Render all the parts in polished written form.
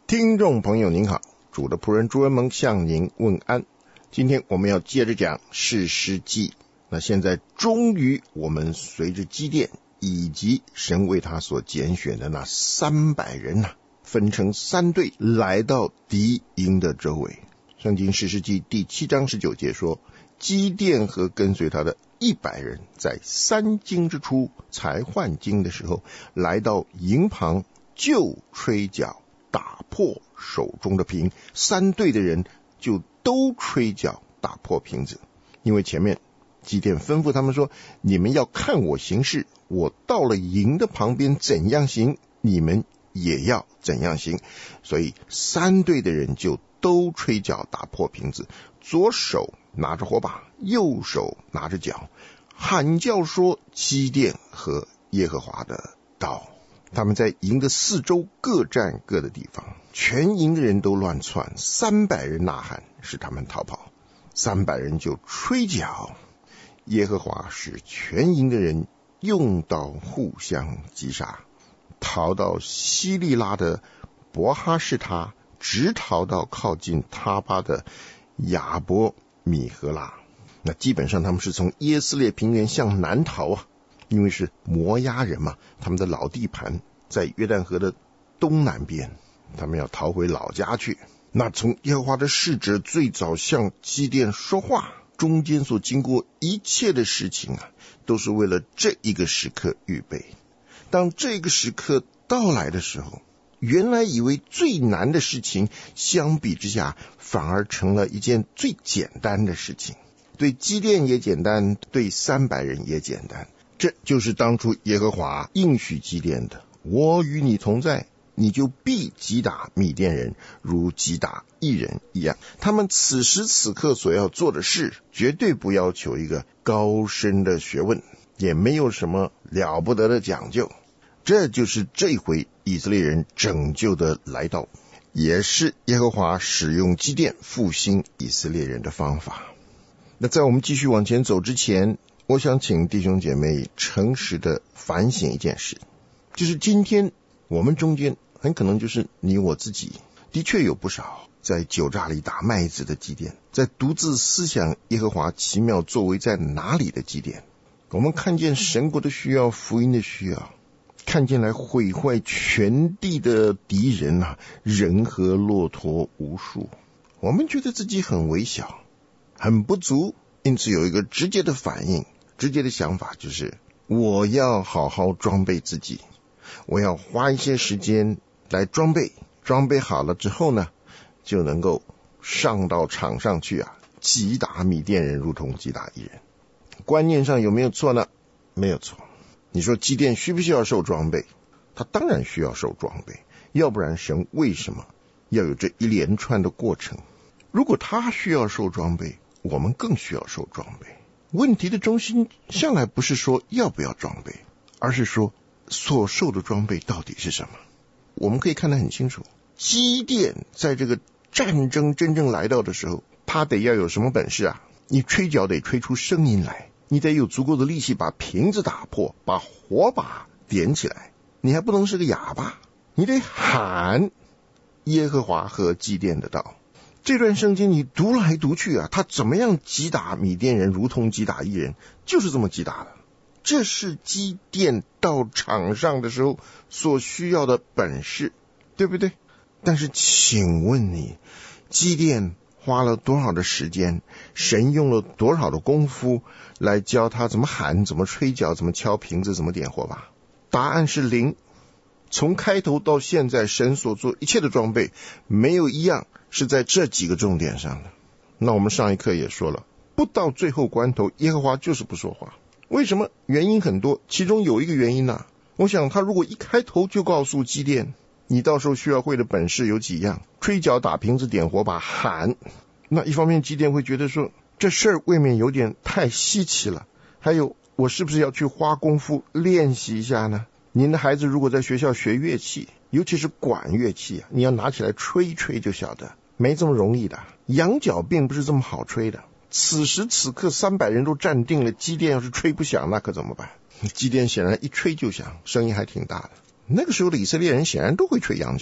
听众朋友您好，主的仆人朱恩蒙向您问安。今天我们要接着讲士师记。那现在终于我们随着基甸以及神为他所拣选的那300人分成3队来到敌营的周围。圣经士师记第7章19节说，基甸和跟随他的100人在3更之初才换经的时候，来到营旁，就吹角打破手中的瓶，3队的人就都吹角打破瓶子。因为前面基甸吩咐他们说，你们要看我行事，我到了营的旁边怎样行，你们也要怎样行。所以3队的人就都吹角打破瓶子，左手拿着火把，右手拿着角，喊叫说，基甸和耶和华的刀。他们在营的四周各占各的地方，全营的人都乱窜，300人呐喊，使他们逃跑。300人就吹角，耶和华使全营的人用刀互相击杀，逃到西利拉的伯哈士他，直逃到靠近他巴的亚伯米和拉。那基本上他们是从耶斯列平原向南逃因为是摩押人嘛，他们的老地盘在约旦河的东南边，他们要逃回老家去。那从耶和华的使者最早向基甸说话，中间所经过一切的事情都是为了这一个时刻预备。当这个时刻到来的时候，原来以为最难的事情，相比之下反而成了一件最简单的事情。对基甸也简单，对300人也简单。这就是当初耶和华应许基甸的，我与你同在，你就必击打米甸人，如击打一人一样。他们此时此刻所要做的事，绝对不要求一个高深的学问，也没有什么了不得的讲究。这就是这回以色列人拯救的来到，也是耶和华使用基甸复兴以色列人的方法。那在我们继续往前走之前，我想请弟兄姐妹诚实的反省一件事，就是今天我们中间很可能就是你我自己，的确有不少在酒榨里打麦子的基甸，在独自思想耶和华奇妙作为在哪里的基甸。我们看见神国的需要，福音的需要，看见来毁坏全地的敌人人和骆驼无数，我们觉得自己很微小，很不足，因此有一个直接的反应，直接的想法，就是我要好好装备自己，我要花一些时间来装备好了之后呢，就能够上到场上去击打米甸人，如同击打一人。观念上有没有错呢？没有错。你说基甸需不需要受装备？他当然需要受装备，要不然神为什么要有这一连串的过程？如果他需要受装备，我们更需要受装备。问题的中心向来不是说要不要装备，而是说所受的装备到底是什么。我们可以看得很清楚，基甸在这个战争真正来到的时候，他得要有什么本事你吹角得吹出声音来，你得有足够的力气把瓶子打破，把火把点起来，你还不能是个哑巴，你得喊耶和华和基甸的道。这段圣经你读来读去他怎么样击打米甸人，如同击打一人，就是这么击打的。这是基甸到场上的时候所需要的本事，对不对？但是请问你，基甸花了多少的时间，神用了多少的功夫来教他怎么喊，怎么吹角，怎么敲瓶子，怎么点火把？答案是0。从开头到现在，神所做一切的装备，没有一样是在这几个重点上的。那我们上一课也说了，不到最后关头，耶和华就是不说话。为什么？原因很多，其中有一个原因我想他如果一开头就告诉基甸，你到时候需要会的本事有几样，吹角打瓶子点火把喊，那一方面基甸会觉得说，这事儿未免有点太稀奇了，还有我是不是要去花功夫练习一下呢？您的孩子如果在学校学乐器，尤其是管乐器你要拿起来吹一吹就晓得，没这么容易的。羊角并不是这么好吹的。此时此刻300人都站定了，基甸要是吹不响，那可怎么办？基甸显然一吹就响，声音还挺大的。那个时候的以色列人显然都会吹羊角，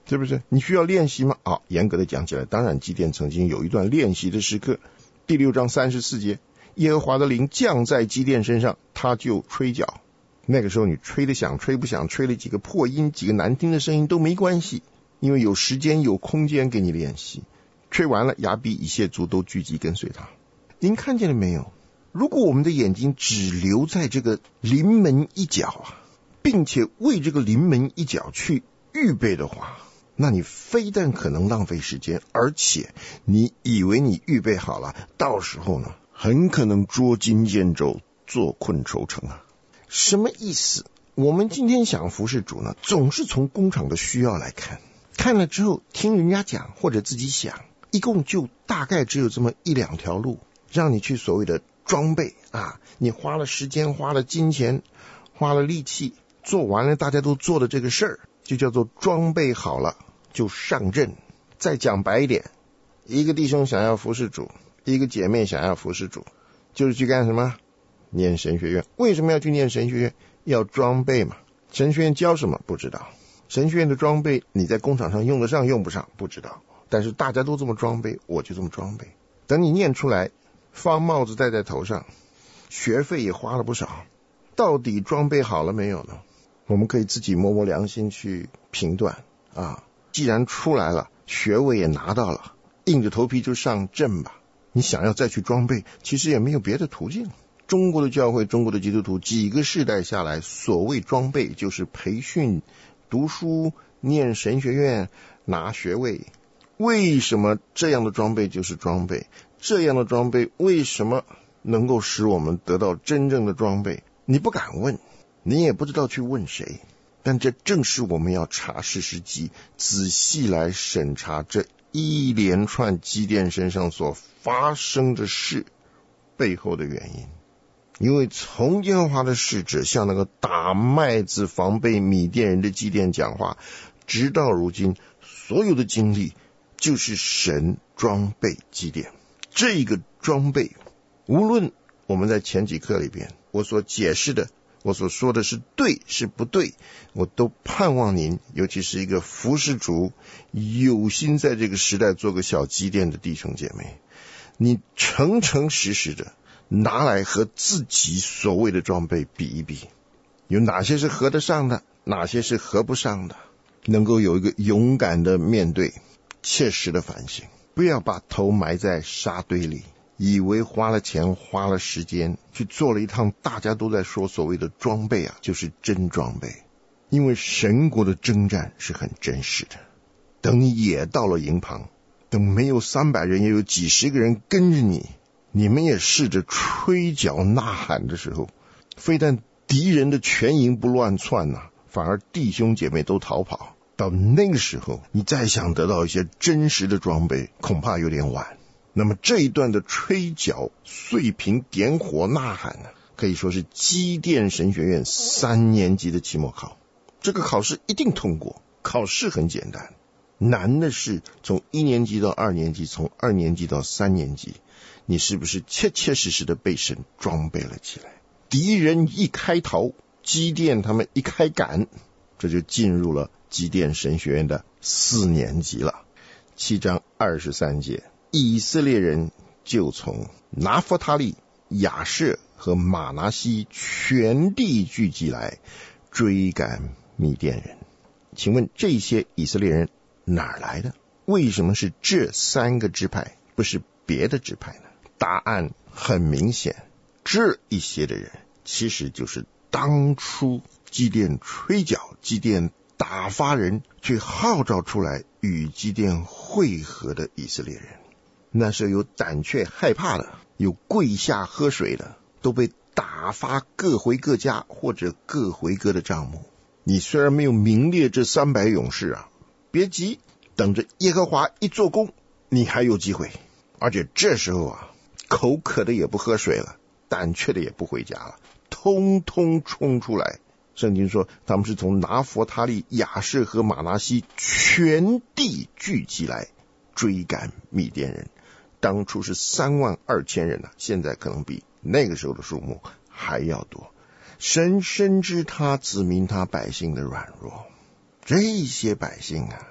是不是？你需要练习吗？严格的讲起来，当然基甸曾经有一段练习的时刻。第6章34节，耶和华的灵降在基甸身上，他就吹角。那个时候你吹得响吹不响，吹了几个破音几个难听的声音都没关系，因为有时间有空间给你练习。吹完了，亚比以谢族都聚集跟随他。您看见了没有？如果我们的眼睛只留在这个临门一脚并且为这个临门一脚去预备的话，那你非但可能浪费时间，而且你以为你预备好了，到时候呢，很可能捉襟见肘，坐困愁城什么意思？我们今天想服侍主呢，总是从工厂的需要来看，看了之后听人家讲或者自己想，一共就大概只有这么1-2条路，让你去所谓的装备你花了时间花了金钱花了力气做完了大家都做的这个事儿，就叫做装备好了就上阵。再讲白一点，一个弟兄想要服侍主，一个姐妹想要服侍主，就是去干什么？念神学院。为什么要去念神学院？要装备嘛。神学院教什么？不知道。神学院的装备你在工厂上用得上用不上？不知道。但是大家都这么装备，我就这么装备。等你念出来，放帽子戴在头上，学费也花了不少，到底装备好了没有呢？我们可以自己摸摸良心去评断既然出来了，学位也拿到了，硬着头皮就上阵吧。你想要再去装备，其实也没有别的途径。中国的教会，中国的基督徒几个世代下来，所谓装备就是培训、读书、念神学院、拿学位。为什么这样的装备就是装备？这样的装备为什么能够使我们得到真正的装备？你不敢问，你也不知道去问谁。但这正是我们要查士师记，仔细来审查这一连串基甸身上所发生的事背后的原因。因为从耶和华的使者向那个打麦子防备米甸人的基甸讲话，直到如今，所有的经历就是神装备基甸。这个装备，无论我们在前几课里边我所解释的，我所说的是对是不对，我都盼望您，尤其是一个服侍主有心在这个时代做个小基甸的弟兄姐妹，你诚诚实实的拿来和自己所谓的装备比一比，有哪些是合得上的，哪些是合不上的，能够有一个勇敢的面对，切实的反省，不要把头埋在沙堆里，以为花了钱花了时间去做了一趟大家都在说所谓的装备就是真装备。因为神国的征战是很真实的，等你也到了营旁，等没有300人也有几十个人跟着你，你们也试着吹角呐喊的时候，非但敌人的全营不乱窜反而弟兄姐妹都逃跑。到那个时候，你再想得到一些真实的装备，恐怕有点晚。那么这一段的吹角、碎瓶、点火、呐喊可以说是基甸神学院3年级的期末考。这个考试一定通过，考试很简单，难的是从1年级到2年级，从2年级到3年级，你是不是切切实实的被神装备了起来？敌人一开逃，基甸他们一开赶，这就进入了基甸神学院的4年级了。7章23节，以色列人就从拿弗他利、亚设和玛拿西全地聚集来追赶米甸人。请问这些以色列人哪儿来的？为什么是这3个支派，不是别的支派呢？答案很明显，这一些的人其实就是当初基甸吹角、基甸打发人去号召出来与基甸会合的以色列人。那时候有胆怯害怕的，有跪下喝水的，都被打发各回各家，或者各回各的帐幕。你虽然没有名列这300勇士别急，等着耶和华一做工，你还有机会。而且这时候口渴的也不喝水了，胆怯的也不回家了，通通冲出来。圣经说他们是从拿弗他利、亚设和玛拿西全地聚集来追赶米甸人。当初是32000人现在可能比那个时候的数目还要多。神深知他子民他百姓的软弱，这些百姓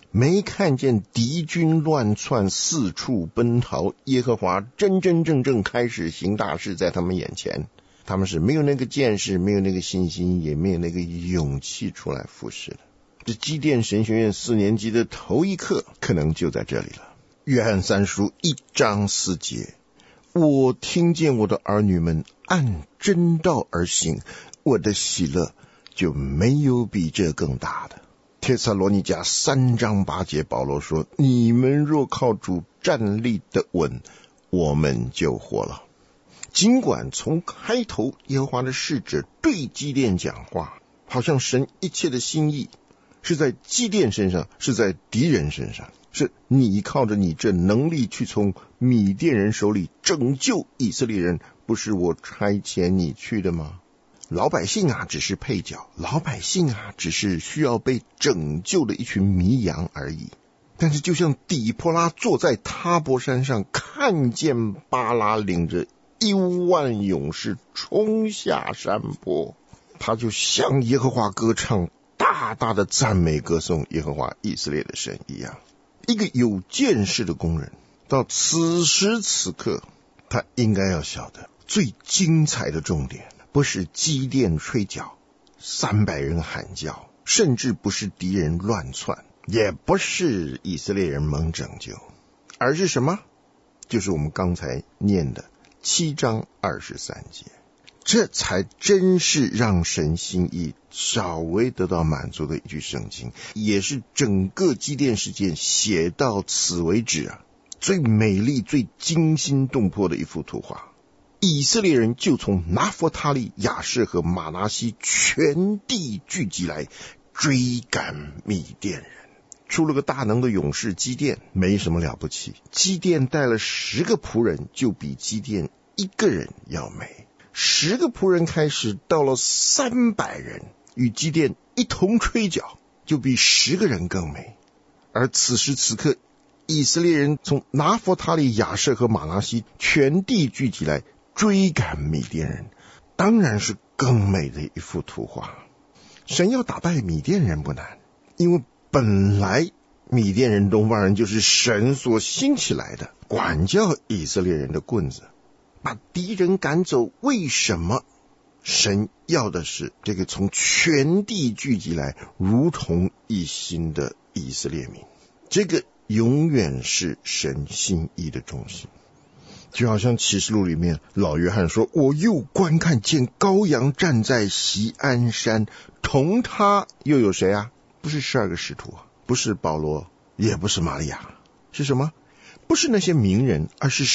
没看见敌军乱窜四处奔逃，耶和华真正开始行大事在他们眼前，他们是没有那个见识，没有那个信心，也没有那个勇气出来服侍的。这基甸神学院4年级的头一课可能就在这里了。约翰3书1章4节，我听见我的儿女们按真道而行，我的喜乐就没有比这更大的。帖撒罗尼迦3章8节，保罗说，你们若靠主站立得稳，我们就活了。尽管从开头耶和华的使者对基甸讲话，好像神一切的心意是在基甸身上，是在敌人身上，是你靠着你这能力去从米甸人手里拯救以色列人，不是我差遣你去的吗？老百姓啊，只是配角，老百姓啊，只是需要被拯救的一群迷羊而已。但是就像底波拉坐在他泊山上，看见巴拉领着1万勇士冲下山坡，他就向耶和华歌唱，大大的赞美歌颂耶和华以色列的神一样。一个有见识的工人，到此时此刻，他应该要晓得，最精彩的重点不是基甸吹角，300人喊叫，甚至不是敌人乱窜，也不是以色列人蒙拯救，而是什么？就是我们刚才念的7章23节。这才真是让神心意稍微得到满足的一句圣经，也是整个基甸事件写到此为止最美丽最惊心动魄的一幅图画。以色列人就从拿弗他利、亚设和马拿西全地聚集来追赶米甸人。出了个大能的勇士基甸，没什么了不起，基甸带了10个仆人，就比基甸1个人要美。10个仆人开始，到了300人，与基甸一同吹角，就比10个人更美。而此时此刻，以色列人从拿弗他利、亚设和马拿西全地聚集来追赶米甸人，当然是更美的一幅图画。神要打败米甸人不难，因为本来米甸人、东方人就是神所兴起来的管教以色列人的棍子，把敌人赶走。为什么神要的是这个从全地聚集来如同一心的以色列民？这个永远是神心意的中心。就好像启示录里面老约翰说，我又观看见羔羊站在锡安山，同他又有谁啊？不是12个使徒，不是保罗，也不是玛利亚，是什么？不是那些名人，而是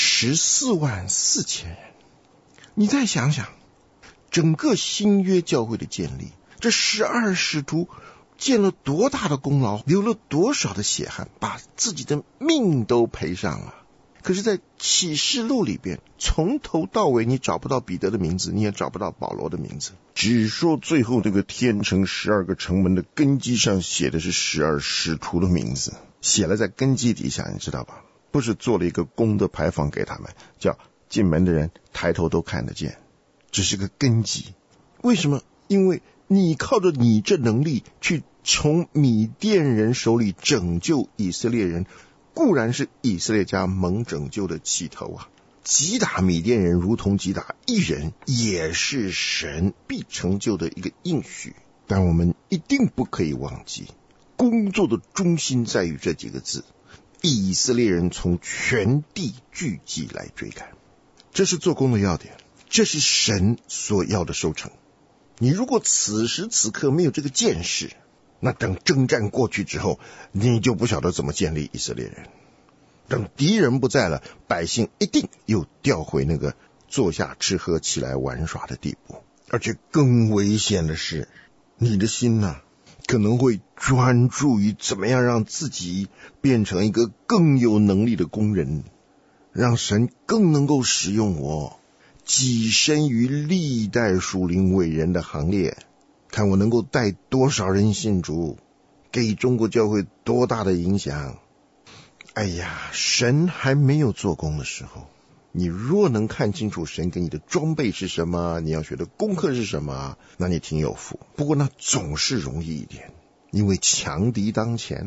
144000人。你再想想，整个新约教会的建立，这12使徒建了多大的功劳，流了多少的血汗，把自己的命都赔上了。可是在启示录里边，从头到尾你找不到彼得的名字，你也找不到保罗的名字，只说最后这个天城12个城门的根基上写的是12使徒的名字，写了在根基底下，你知道吧？不是做了一个公的牌坊给他们，叫进门的人抬头都看得见，只是个根基。为什么？因为你靠着你这能力去从米甸人手里拯救以色列人，固然是以色列家蒙拯救的起头击打米甸人如同击打一人，也是神必成就的一个应许。但我们一定不可以忘记，工作的中心在于这几个字：以色列人从全地聚集来追赶。这是做工的要点，这是神所要的收成。你如果此时此刻没有这个见识，那等征战过去之后，你就不晓得怎么建立以色列人。等敌人不在了，百姓一定又掉回那个坐下吃喝起来玩耍的地步。而且更危险的是，你的心可能会专注于怎么样让自己变成一个更有能力的工人，让神更能够使用我，跻身于历代属灵伟人的行列，看我能够带多少人信主，给中国教会多大的影响。哎呀，神还没有做工的时候，你若能看清楚神给你的装备是什么，你要学的功课是什么，那你挺有福。不过那总是容易一点，因为强敌当前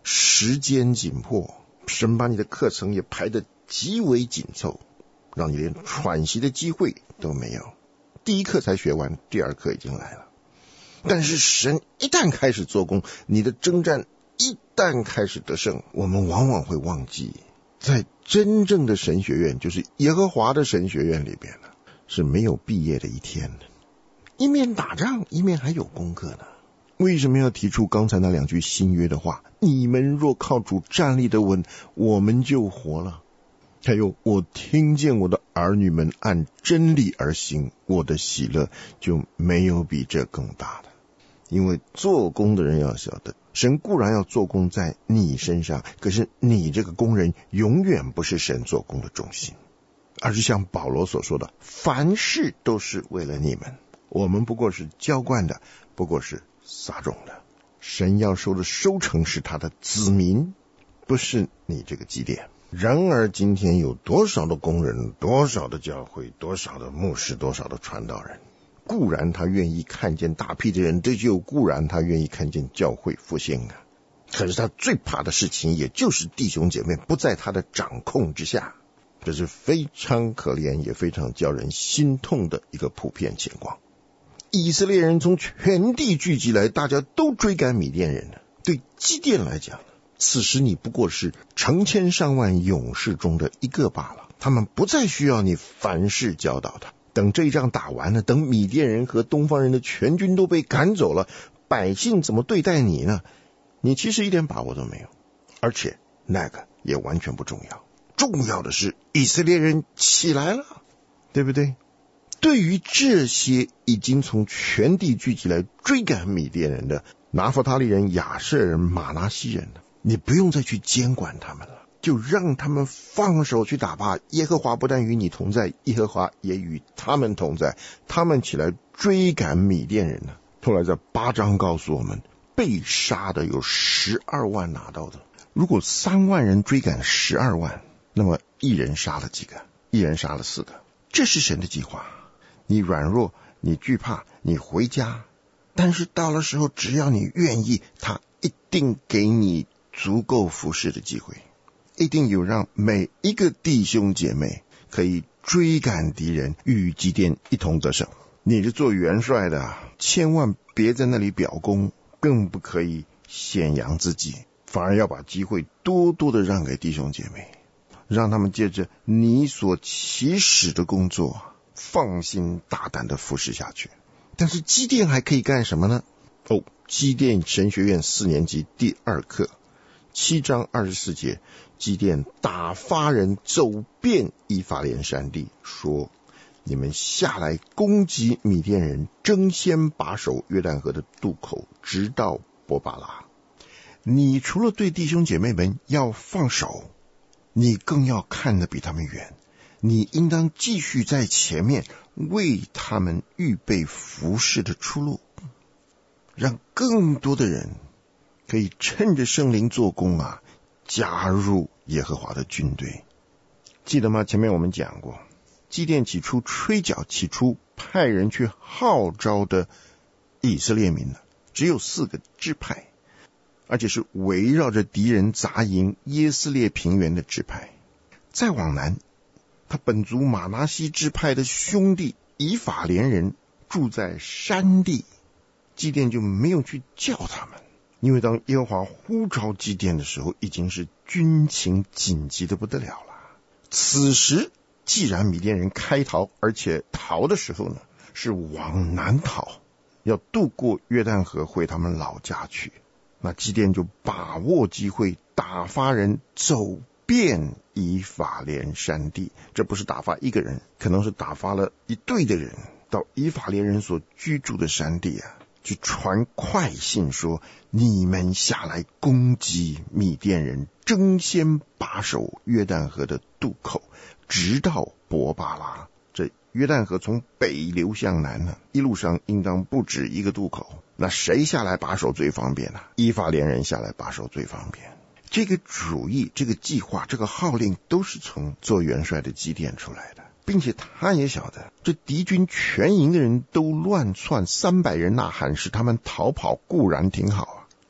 时间紧迫，神把你的课程也排得极为紧凑，让你连喘息的机会都没有。第一课才学完，第二课已经来了。但是神一旦开始做工，你的征战一旦开始得胜，我们往往会忘记，在真正的神学院，就是耶和华的神学院里边呢，是没有毕业的一天的。一面打仗，一面还有功课呢。为什么要提出刚才那两句新约的话？你们若靠主站立得稳，我们就活了。还有，我听见我的儿女们按真理而行，我的喜乐就没有比这更大的。因为做工的人要晓得，神固然要做工在你身上，可是你这个工人永远不是神做工的中心，而是像保罗所说的，凡事都是为了你们，我们不过是浇灌的，不过是撒种的。神要收的收成是他的子民，不是你这个基甸。然而今天有多少的工人，多少的教会，多少的牧师，多少的传道人，固然他愿意看见大批的人得救，固然他愿意看见教会复兴啊，可是他最怕的事情也就是弟兄姐妹不在他的掌控之下，这是非常可怜也非常叫人心痛的一个普遍情况。以色列人从全地聚集来，大家都追赶米甸人，对基甸来讲，此时你不过是成千上万勇士中的一个罢了，他们不再需要你凡事教导他。等这一仗打完了，等米甸人和东方人的全军都被赶走了，百姓怎么对待你呢？你其实一点把握都没有，而且那个也完全不重要。重要的是以色列人起来了，对不对？对于这些已经从全地聚集来追赶米甸人的拿弗他利人、亚设人、玛拿西人，你不用再去监管他们了，就让他们放手去打吧。耶和华不但与你同在，耶和华也与他们同在。他们起来追赶米甸人了。后来在8章告诉我们，被杀的有12万拿到的。如果3万人追赶12万，那么一人杀了几个？一人杀了4个。这是神的计划。你软弱，你惧怕，你回家，但是到了时候，只要你愿意，他一定给你足够服侍的机会，一定有让每一个弟兄姐妹可以追赶敌人，与基甸一同得胜。你是做元帅的，千万别在那里表功，更不可以显扬自己，反而要把机会多多的让给弟兄姐妹，让他们借着你所起始的工作，放心大胆的服侍下去。但是基甸还可以干什么呢？基甸神学院4年级第2课7章24节，基甸打发人走遍以法莲山地，说：你们下来攻击米甸人，争先把守约旦河的渡口，直到伯巴拉。你除了对弟兄姐妹们要放手，你更要看得比他们远。你应当继续在前面为他们预备服侍的出路，让更多的人可以趁着圣灵做工加入耶和华的军队。记得吗？前面我们讲过，基甸起初吹角，起初派人去号召的以色列民只有4个支派，而且是围绕着敌人杂营耶斯列平原的支派。再往南，他本族玛拿西支派的兄弟以法莲人住在山地，基甸就没有去叫他们，因为当耶和华呼召基甸的时候，已经是军情紧急的不得了了。此时既然米甸人开逃，而且逃的时候呢，是往南逃，要渡过约旦河回他们老家去，那基甸就把握机会，打发人走遍以法莲山地。这不是打发一个人，可能是打发了一队的人到以法莲人所居住的山地去传快信说：你们下来攻击米甸人，争先把守约旦河的渡口，直到伯巴拉。这约旦河从北流向南一路上应当不止一个渡口。那谁下来把守最方便以法莲人下来把守最方便。这个主意，这个计划，这个号令都是从做元帅的基甸出来的，并且他也晓得这敌军全营的人都乱窜，300人呐喊，使他们逃跑固然挺好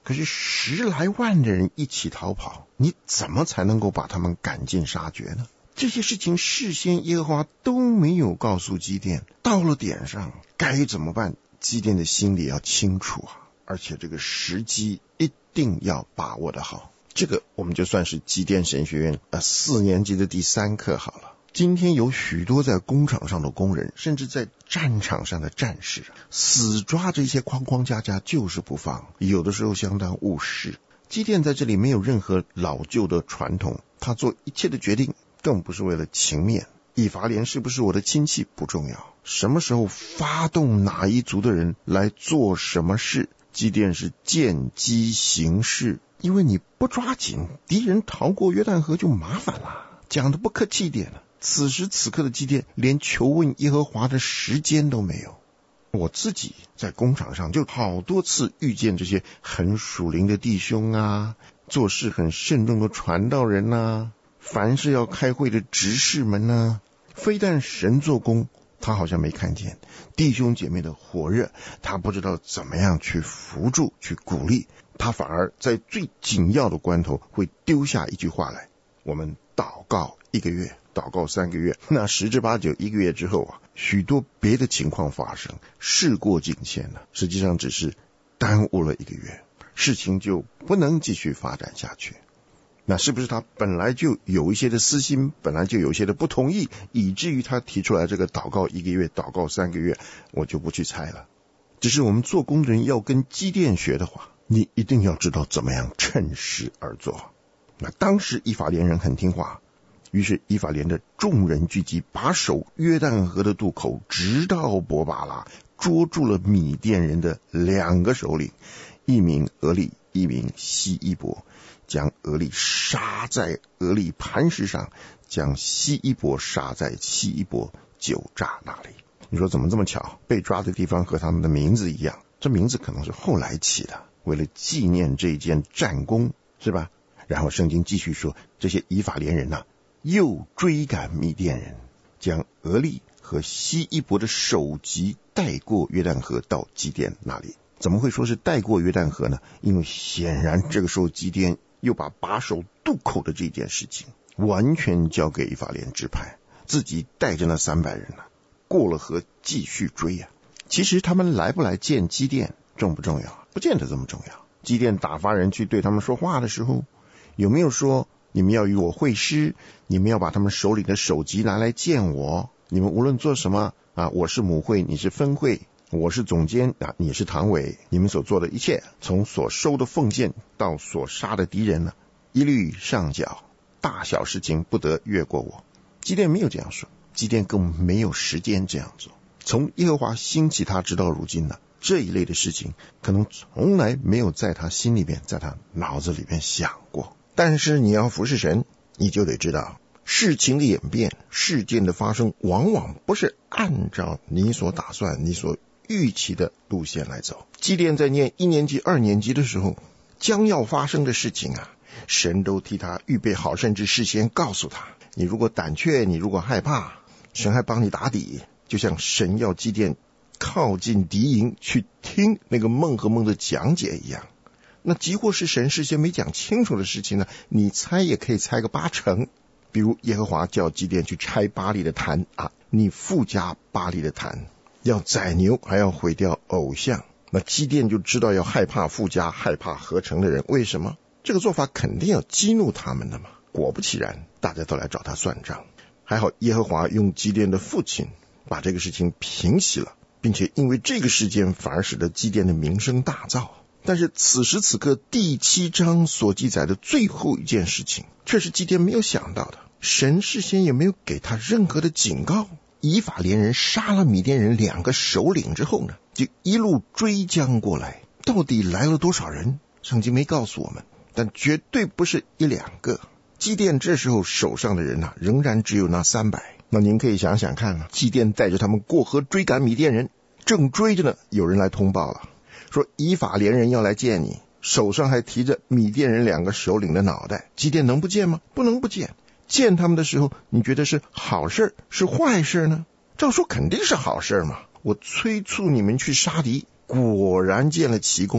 可是10来万的人一起逃跑，你怎么才能够把他们赶尽杀绝呢？这些事情事先耶和华都没有告诉基甸，到了点上该怎么办？基甸的心里要清楚啊，而且这个时机一定要把握得好。这个我们就算是基甸神学院4年级的第3课好了。今天有许多在工厂上的工人，甚至在战场上的战士，死抓这些框框架架就是不放，有的时候相当误事。基甸在这里没有任何老旧的传统，他做一切的决定更不是为了情面。以法莲是不是我的亲戚不重要，什么时候发动哪一族的人来做什么事，基甸是见机行事。因为你不抓紧，敌人逃过约旦河就麻烦了。讲得不客气一点了，此时此刻的基甸连求问耶和华的时间都没有。我自己在工厂上就好多次遇见这些很属灵的弟兄啊，做事很慎重的传道人啊，凡是要开会的执事们啊，非但神做工他好像没看见，弟兄姐妹的火热他不知道怎么样去扶助去鼓励，他反而在最紧要的关头会丢下一句话来，我们祷告1个月，祷告3个月，那10之8九1个月之后啊，许多别的情况发生，事过境迁了，实际上只是耽误了1个月，事情就不能继续发展下去。那是不是他本来就有一些的私心，本来就有一些的不同意，以至于他提出来这个祷告1个月，祷告3个月，我就不去猜了。只是我们做工的人要跟基甸学的话，你一定要知道怎么样趁势而做。那当时以法莲人很听话，于是以法莲的众人聚集，把守约旦河的渡口，直到伯巴拉，捉住了米甸人的2个首领，一名俄利，一名希伊伯，将俄利杀在俄利磐石上，将希伊伯杀在希伊伯酒榨那里。你说怎么这么巧，被抓的地方和他们的名字一样，这名字可能是后来起的，为了纪念这一件战功，是吧？然后圣经继续说，这些以法莲人啊，又追赶米甸人，将俄利和希伊伯的首级带过约旦河到基甸那里。怎么会说是带过约旦河呢？因为显然这个时候基甸又把守渡口的这件事情完全交给以法莲支派，自己带着那300人过了河继续追啊。其实他们来不来见基甸重不重要？不见得这么重要。基甸打发人去对他们说话的时候，有没有说你们要与我会师，你们要把他们手里的首级拿来见我，你们无论做什么我是母会，你是分会，我是总监你是堂委，你们所做的一切，从所收的奉献到所杀的敌人一律上缴，大小事情不得越过我。基甸没有这样说，基甸更没有时间这样做。从耶和华兴起他直到如今这一类的事情可能从来没有在他心里边，在他脑子里边想过。但是你要服侍神，你就得知道事情的演变，事件的发生往往不是按照你所打算你所预期的路线来走。基甸在念1年级2年级的时候，将要发生的事情神都替他预备好，甚至事先告诉他，你如果胆怯，你如果害怕，神还帮你打底。就像神要基甸靠近敌营去听那个梦和梦的讲解一样。那即或是神事先没讲清楚的事情你猜也可以猜个80%。比如耶和华叫基甸去拆巴力的坛你附加巴力的坛，要宰牛，还要毁掉偶像。那基甸就知道要害怕附加，害怕合成的人。为什么？这个做法肯定要激怒他们的嘛。果不其然，大家都来找他算账。还好耶和华用基甸的父亲把这个事情平息了，并且因为这个事件反而使得基甸的名声大噪。但是此时此刻第7章所记载的最后一件事情，却是基甸没有想到的。神事先也没有给他任何的警告。以法莲人杀了米甸人2个首领之后就一路追将过来。到底来了多少人？圣经没告诉我们，但绝对不是1、2个。基甸这时候手上的人仍然只有那300。那您可以想想看基甸带着他们过河追赶米甸人，正追着呢，有人来通报了，说以法莲人要来见你，手上还提着米甸人2个首领的脑袋。基甸能不见吗？不能不见。见他们的时候，你觉得是好事是坏事呢？照说肯定是好事嘛。我催促你们去杀敌，果然见了奇功。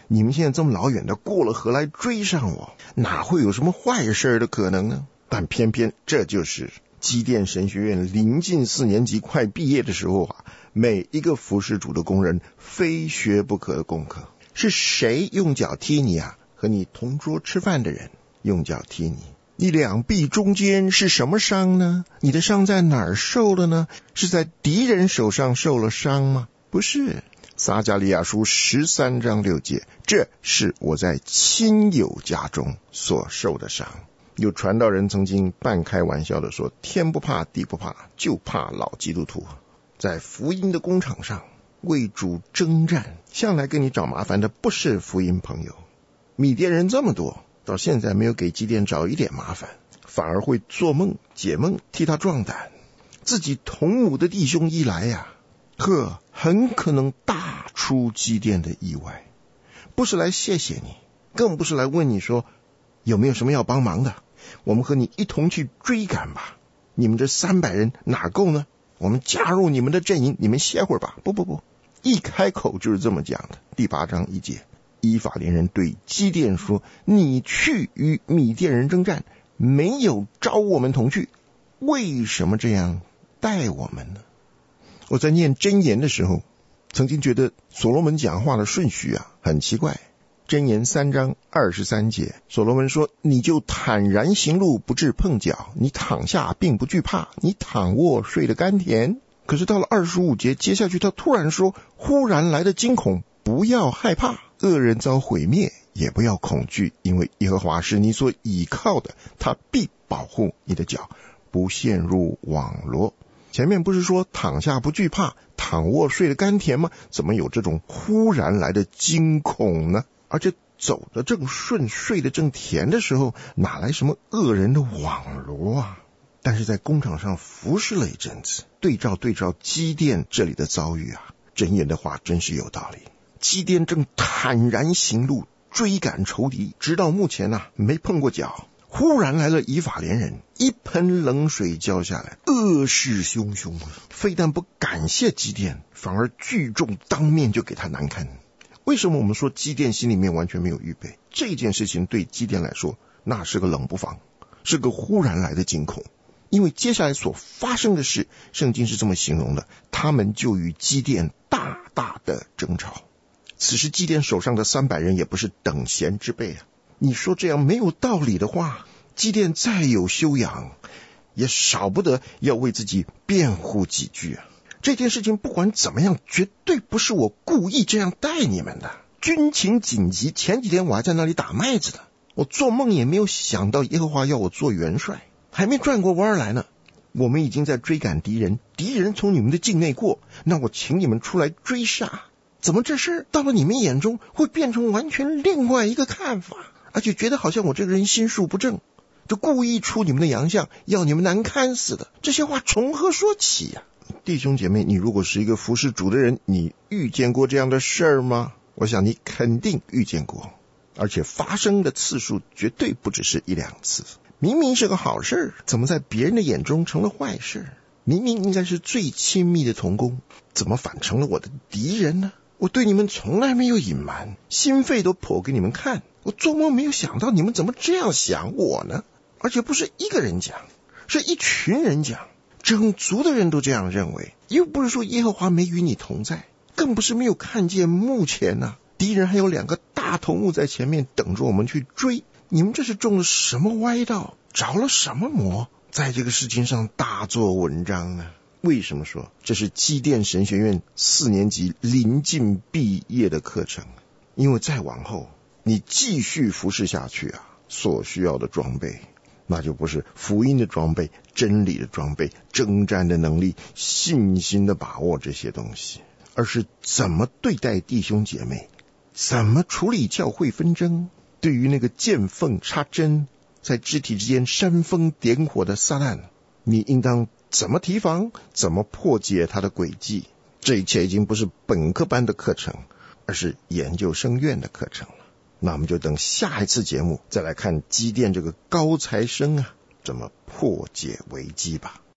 你们现在这么老远的过了河来追上我，哪会有什么坏事的可能呢？但偏偏这就是机电神学院临近4年级快毕业的时候每一个服事主的工人非学不可的功课。是谁用脚踢你和你同桌吃饭的人用脚踢你。你两臂中间是什么伤呢？你的伤在哪儿受了呢？是在敌人手上受了伤吗？不是。撒迦利亚书13章6节，这是我在亲友家中所受的伤。有传道人曾经半开玩笑的说，天不怕地不怕，就怕老基督徒。在福音的工场上为主征战，向来跟你找麻烦的不是福音朋友。米甸人这么多，到现在没有给基甸找一点麻烦，反而会做梦解梦替他壮胆。自己同母的弟兄一来很可能大出基甸的意外。不是来谢谢你，更不是来问你说有没有什么要帮忙的，我们和你一同去追赶吧。你们这300人哪够呢？我们加入你们的阵营，你们歇会儿吧。不，一开口就是这么讲的。第8章1节，以法莲人对基甸说，你去与米甸人征战，没有招我们同去，为什么这样待我们呢？我在念箴言的时候，曾经觉得所罗门讲话的顺序很奇怪。箴言3章23节，所罗门说，你就坦然行路，不致碰脚，你躺下并不惧怕，你躺卧睡得甘甜。可是到了25节，接下去他突然说，忽然来的惊恐，不要害怕，恶人遭毁灭，也不要恐惧，因为耶和华是你所倚靠的，他必保护你的脚，不陷入网罗。前面不是说躺下不惧怕，躺卧睡得甘甜吗？怎么有这种忽然来的惊恐呢？而且走得正顺，睡得正甜的时候，哪来什么恶人的网罗但是在工厂上服侍了一阵子，对照基甸这里的遭遇箴言的话真是有道理。基甸正坦然行路，追赶仇敌，直到目前没碰过脚。忽然来了以法莲人，一盆冷水浇下来，恶势汹汹，非但不感谢基甸，反而聚众当面就给他难堪。为什么我们说基甸心里面完全没有预备？这件事情对基甸来说，那是个冷不防，是个忽然来的惊恐。因为接下来所发生的事，圣经是这么形容的，他们就与基甸大大的争吵。此时基甸手上的300人也不是等闲之辈你说这样没有道理的话，基甸再有修养，也少不得要为自己辩护几句这件事情不管怎么样，绝对不是我故意这样待你们的。军情紧急，前几天我还在那里打麦子的，我做梦也没有想到耶和华要我做元帅，还没转过弯来呢，我们已经在追赶敌人，敌人从你们的境内过，那我请你们出来追杀。怎么这事到了你们眼中会变成完全另外一个看法，而且觉得好像我这个人心术不正，就故意出你们的洋相，要你们难堪似的。这些话从何说起弟兄姐妹，你如果是一个服侍主的人，你遇见过这样的事儿吗？我想你肯定遇见过，而且发生的次数绝对不只是1、2次。明明是个好事，怎么在别人的眼中成了坏事？明明应该是最亲密的同工，怎么反成了我的敌人呢？我对你们从来没有隐瞒，心肺都剖给你们看，我做梦没有想到你们怎么这样想我呢？而且不是一个人讲，是一群人讲，整族的人都这样认为。又不是说耶和华没与你同在，更不是没有看见目前敌人还有2个大头目在前面等着我们去追。你们这是中了什么歪道，着了什么魔，在这个事情上大做文章呢？为什么说这是基甸神学院4年级临近毕业的课程？因为再往后你继续服侍下去所需要的装备，那就不是福音的装备、真理的装备、征战的能力、信心的把握这些东西，而是怎么对待弟兄姐妹，怎么处理教会纷争。对于那个见缝插针，在肢体之间煽风点火的撒旦，你应当怎么提防，怎么破解他的诡计。这一切已经不是本科班的课程，而是研究生院的课程了。那我们就等下一次节目再来看基甸这个高材生怎么破解危机吧。